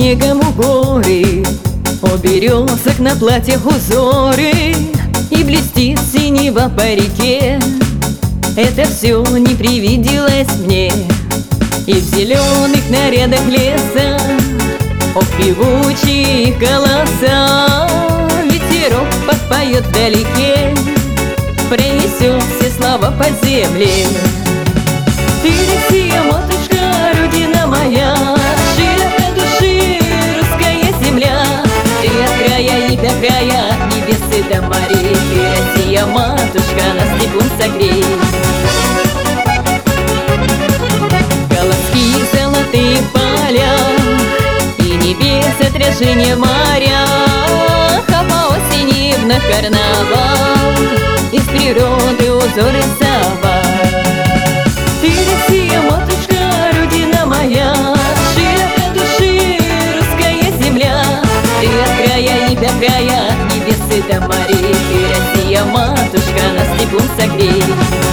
снегом у горы, у березок на платьях узоры, и блестит синева по реке. Это все не привиделось мне, и в зеленых нарядах леса, ох, певучие голоса. Ветерок подпоет вдалеке, пронесет все слова по земле. Ты, Россия, матушка, родина моя, широко души русская земля. Ты от края и до края, от небес и до морей. Ты, Россия, матушка, нас теплом согрей. Колоски золотые в полях, и небес отражение в морях, а по осени вновь карнавал, из природы узоры сова. Ты, Россия, матушка, родина моя, широко души русская земля. Ты от края и до края, от небес и до морей. Ты, Россия, матушка, нас теплом согрей.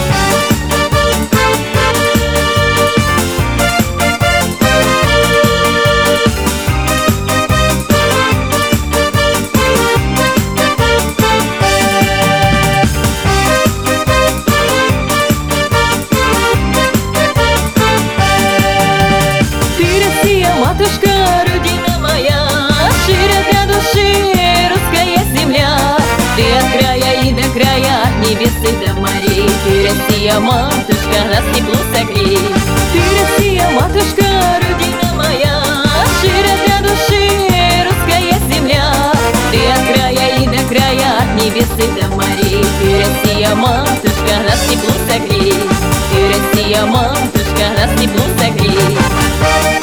Матушка, родина моя, широко души русская земля. Ты от края и до края, от небес и до морей. Ты, Россия, матушка, нас тепло согрей. Ты, Россия, матушка, родина моя, широко души русская земля. Ты от края и до края, от небес и до морей. Ты, Россия, матушка, нас тепло согрей. Ты, Россия, матушка, нас тепло согрей.